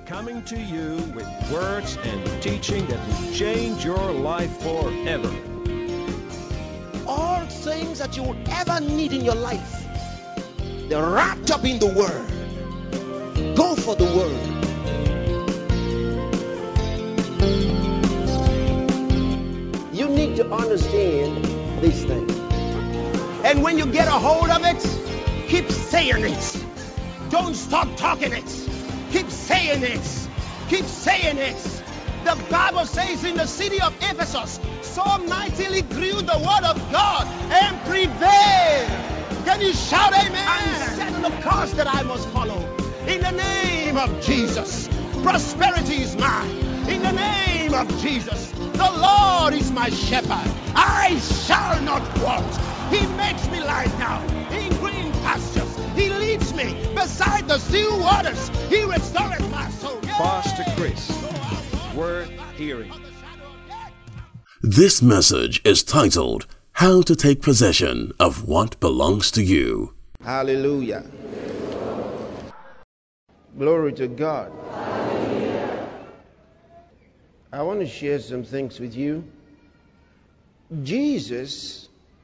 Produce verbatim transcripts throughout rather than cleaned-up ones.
coming to you with words and teaching that will change your life forever. All things that you will ever need in your life, they're wrapped up in the Word. Go for the Word. You need to understand these things. And when you get a hold of it, keep saying it. Don't stop talking it. Keep saying it. Keep saying it. The Bible says in the city of Ephesus, so mightily grew the word of God and prevailed. Can you shout amen? I'm setting the course that I must follow. In the name of Jesus, prosperity is mine. In the name of Jesus, the Lord is my shepherd. I shall not want. He makes me lie down in green pastures. He leads me beside the still waters. He restores my soul. Pastor Chris, worth hearing. This message is titled, How to Take Possession of What Belongs to You. Hallelujah. Glory to God. Hallelujah. I want to share some things with you. Jesus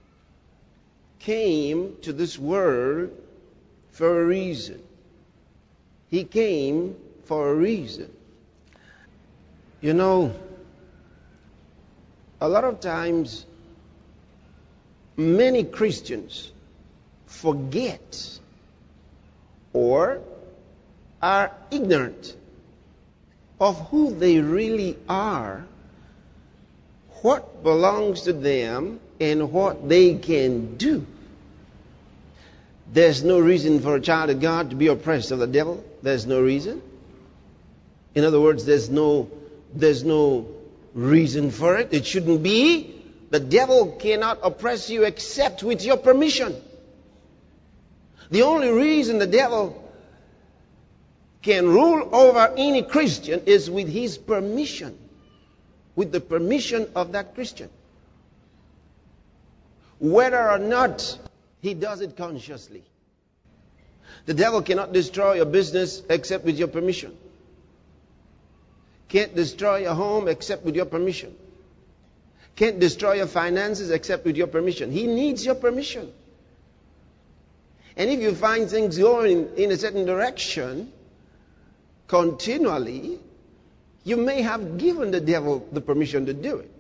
came to this world for a reason. He came for a reason. You know, a lot of times, many Christians forget or are ignorant of who they really are, what belongs to them, and what they can do. There's no reason for a child of God to be oppressed of the devil. There's no reason. In other words, there's no there's no reason for it. It shouldn't be. The devil cannot oppress you except with your permission. The only reason the devil can rule over any Christian is with his permission. With the permission of that Christian. Whether or not he does it consciously. The devil cannot destroy your business except with your permission. Can't destroy your home except with your permission. Can't destroy your finances except with your permission. He needs your permission. And if you find things going in a certain direction continually, you may have given the devil the permission to do it.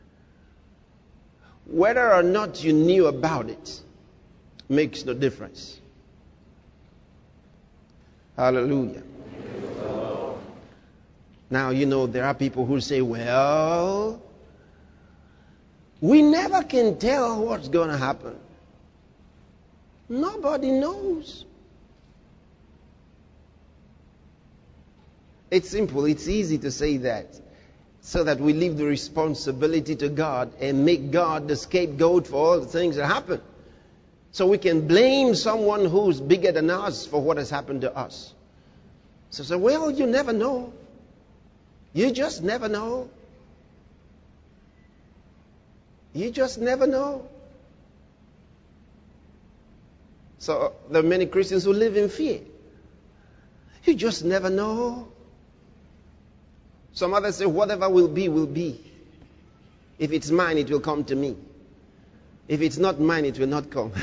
Whether or not you knew about it makes no difference. Hallelujah. Now, you know, there are people who say, well, we never can tell what's going to happen. Nobody knows. It's simple. It's easy to say that, so that we leave the responsibility to God and make God the scapegoat for all the things that happen. So we can blame someone who's bigger than us for what has happened to us. So say, well, you never know. You just never know. You just never know. So there are many Christians who live in fear. You just never know. Some others say, whatever will be, will be. If it's mine, it will come to me. If it's not mine, it will not come.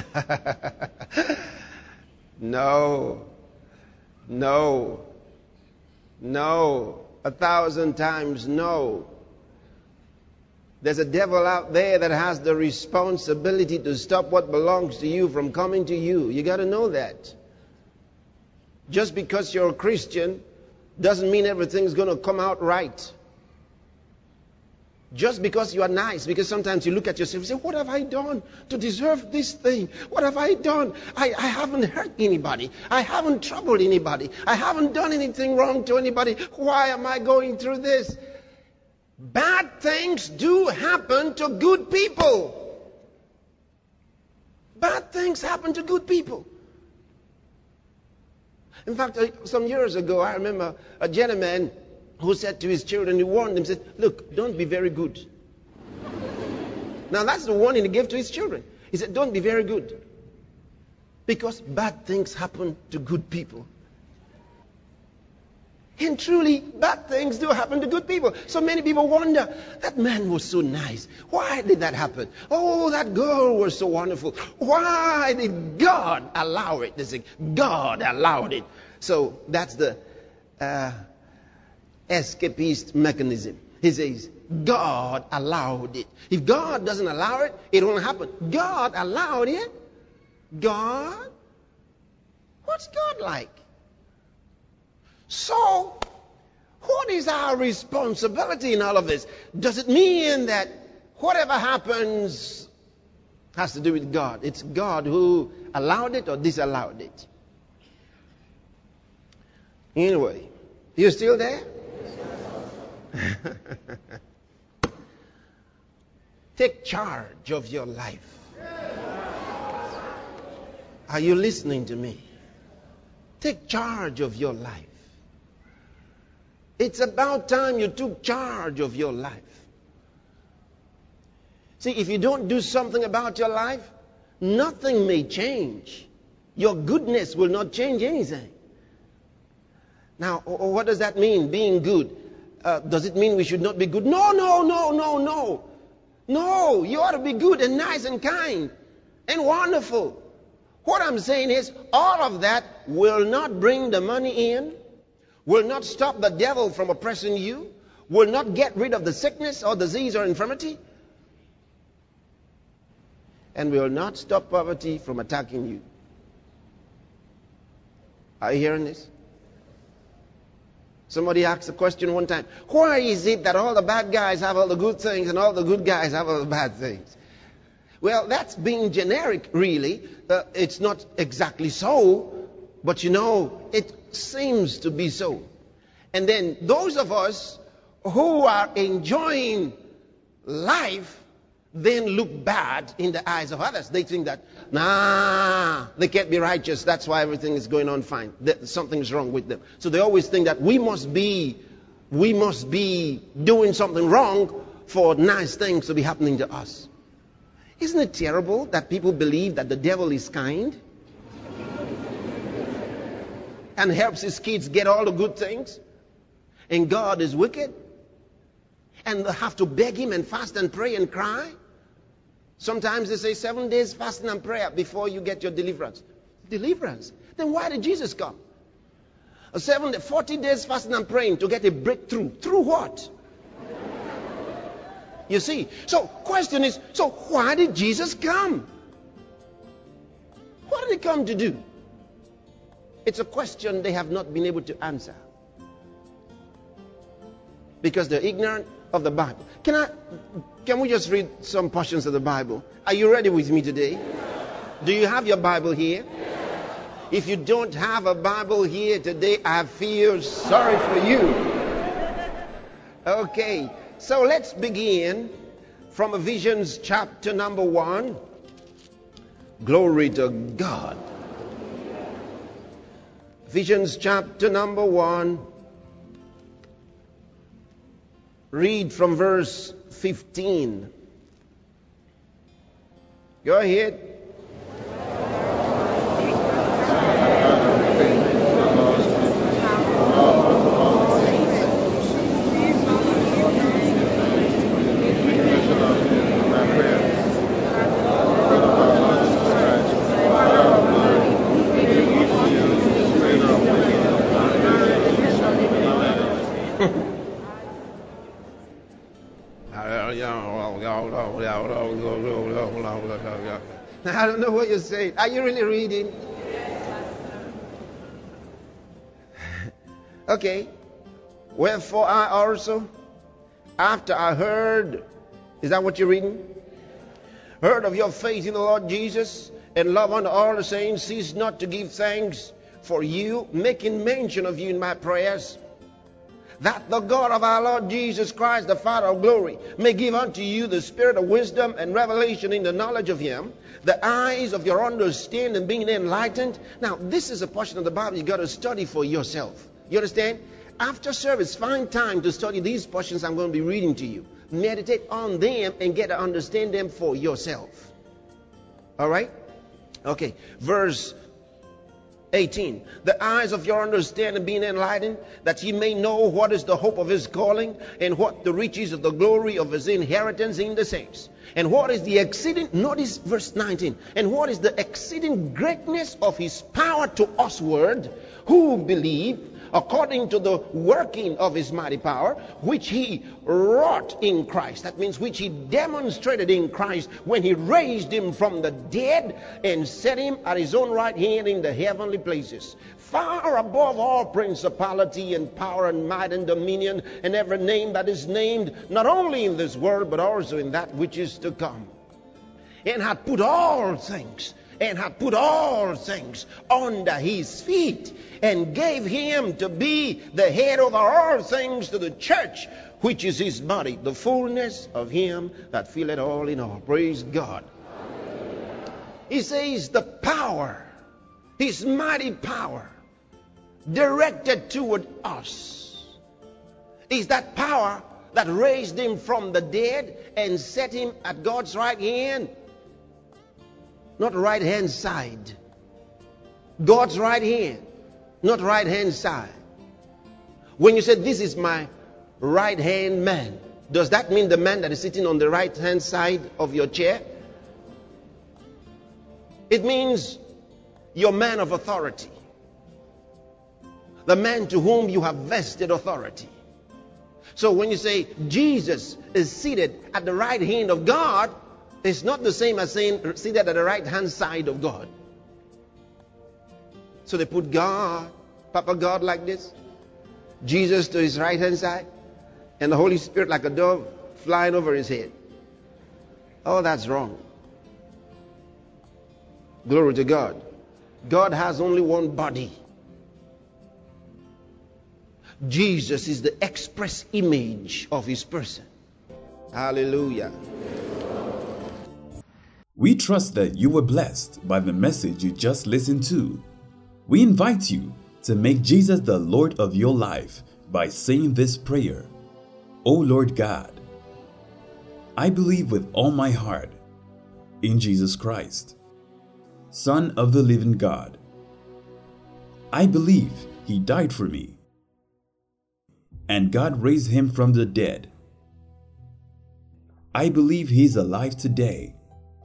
No. No. No. A thousand times no. There's a devil out there that has the responsibility to stop what belongs to you from coming to you. You got to know that. Just because you're a Christian doesn't mean everything's going to come out right. Just because you are nice, because sometimes you look at yourself and say, what have I done to deserve this thing? What have I done? I, I haven't hurt anybody. I haven't troubled anybody. I haven't done anything wrong to anybody. Why am I going through this? Bad things do happen to good people. Bad things happen to good people. In fact, some years ago, I remember a gentleman who said to his children, he warned them, said, look, don't be very good. Now that's the warning he gave to his children. He said, don't be very good. Because bad things happen to good people. And truly, bad things do happen to good people. So many people wonder, that man was so nice. Why did that happen? Oh, that girl was so wonderful. Why did God allow it? They say, God allowed it. So that's the uh, escapist mechanism. He says, God allowed it. If God doesn't allow it, it won't happen. God allowed it? God? What's God like? So, what is our responsibility in all of this? Does it mean that whatever happens has to do with God? It's God who allowed it or disallowed it? Anyway, you still there? Take charge of your life. Are you listening to me? Take charge of your life. It's about time you took charge of your life. See, if you don't do something about your life, nothing may change. Your goodness will not change anything. Now, what does that mean, being good? Uh, does it mean we should not be good? No, no, no, no, no. No, you ought to be good and nice and kind and wonderful. What I'm saying is, all of that will not bring the money in, will not stop the devil from oppressing you, will not get rid of the sickness or disease or infirmity, and will not stop poverty from attacking you. Are you hearing this? Somebody asked a question one time, why is it that all the bad guys have all the good things and all the good guys have all the bad things? Well, that's being generic, really. Uh, it's not exactly so, but you know, it seems to be so. And then those of us who are enjoying life then look bad in the eyes of others. They think that, nah, they can't be righteous. That's why everything is going on fine. That something's wrong with them. So they always think that we must be, we must be doing something wrong for nice things to be happening to us. Isn't it terrible that people believe that the devil is kind and helps his kids get all the good things, and God is wicked, and they have to beg him and fast and pray and cry? Sometimes they say seven days fasting and prayer before you get your deliverance. Deliverance? Then why did Jesus come? A seven, forty days fasting and praying to get a breakthrough. Through what? You see, so question is, so why did Jesus come? What did he come to do? It's a question they have not been able to answer, because they're ignorant of the Bible. Can I, can we just read some portions of the Bible? Are you ready with me today? Do you have your Bible here? If you don't have a Bible here today, I feel sorry for you. Okay. So let's begin from Ephesians chapter number one. Glory to God. Ephesians chapter number one. Read from verse fifteen. Go ahead. I don't know what you're saying. Are you really reading? Okay. Wherefore I also, after I heard, is that what you're reading? Heard of your faith in the Lord Jesus and love unto all the saints, cease not to give thanks for you, making mention of you in my prayers, that the God of our Lord Jesus Christ, the Father of glory, may give unto you the spirit of wisdom and revelation in the knowledge of him, the eyes of your understanding being enlightened. Now, this is a portion of the Bible you got to study for yourself. You understand? After service, find time to study these portions I'm going to be reading to you. Meditate on them and get to understand them for yourself. All right? Okay. Verse eighteen. The eyes of your understanding being enlightened, that ye may know what is the hope of his calling, and what the riches of the glory of his inheritance in the saints. And what is the exceeding, notice verse nineteen, and what is the exceeding greatness of his power to usward, who believe, according to the working of his mighty power, which he wrought in Christ. That means which he demonstrated in Christ when he raised him from the dead and set him at his own right hand in the heavenly places, far above all principality and power and might and dominion and every name that is named, not only in this world but also in that which is to come. And had put all things and had put all things under his feet, and gave him to be the head over all things to the church, which is his body, the fullness of him that filleth all in all. Praise God. He says the power, his mighty power, directed toward us, is that power that raised him from the dead and set him at God's right hand. Not right hand side. God's right hand. Not right hand side. When you say this is my right hand man, does that mean the man that is sitting on the right hand side of your chair? It means your man of authority. The man to whom you have vested authority. So when you say Jesus is seated at the right hand of God, it's not the same as saying seated at the right hand side of God. So they put God, Papa God like this, Jesus to his right hand side, and the Holy Spirit like a dove flying over his head. Oh, that's wrong. Glory to God. God has only one body. Jesus is the express image of his person. Hallelujah. We trust that you were blessed by the message you just listened to. We invite you to make Jesus the Lord of your life by saying this prayer. O Lord God, I believe with all my heart in Jesus Christ, Son of the living God. I believe he died for me, and God raised him from the dead. I believe he is alive today.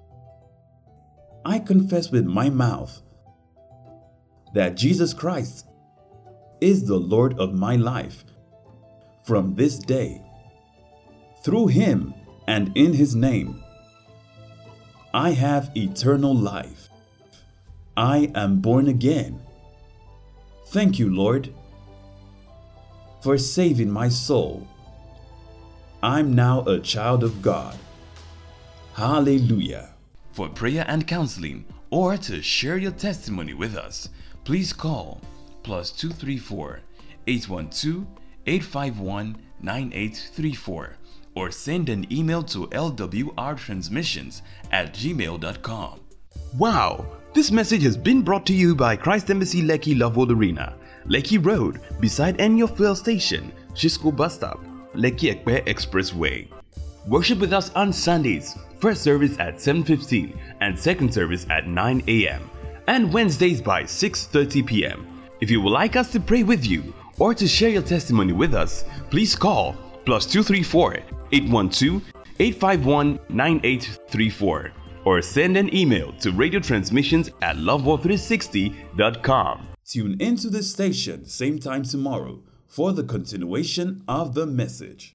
I confess with my mouth that Jesus Christ is the Lord of my life from this day. Through him and in his name, I have eternal life. I am born again. Thank you, Lord, for saving my soul. I'm now a child of God. Hallelujah. For prayer and counseling, or to share your testimony with us, please call plus two three four, eight one two, eight five one, nine eight three four or send an email to l w r transmissions at gmail dot com. Wow! This message has been brought to you by Christ Embassy Lekki Loveworld Arena, Lekki Road, beside Enyo Fuel Station, Shisco Bus Stop, Lekki Ekpe Expressway. Worship with us on Sundays, first service at seven fifteen and second service at nine a m and Wednesdays by six thirty p m If you would like us to pray with you or to share your testimony with us, please call plus two three four, eight one two, eight five one, nine eight three four or send an email to radio transmissions at loveworld three sixty dot com. Tune into this station same time tomorrow for the continuation of the message.